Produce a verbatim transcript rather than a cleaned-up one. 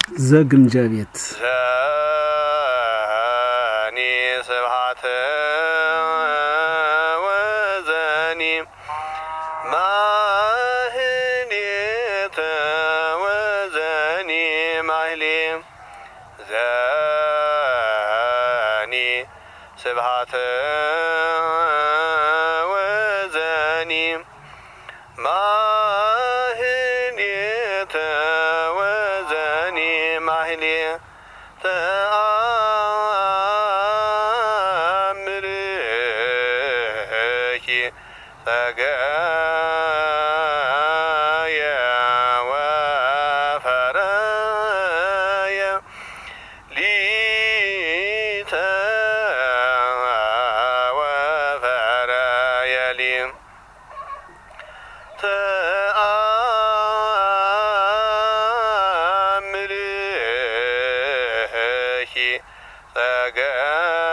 ዘግምጃ ቤት ዘኒ ስብሐት ወዘኒ ማህሌት ወዘኒ ማህሌ ዘኒ ስብሐት ወዘኒ ማህሌት ወዘኒ ማህሌ ተአምርኪ ጸጋየ ወፈረየ ሊተ ወፈረየ ሊም ተአምርኪ ጸጋየ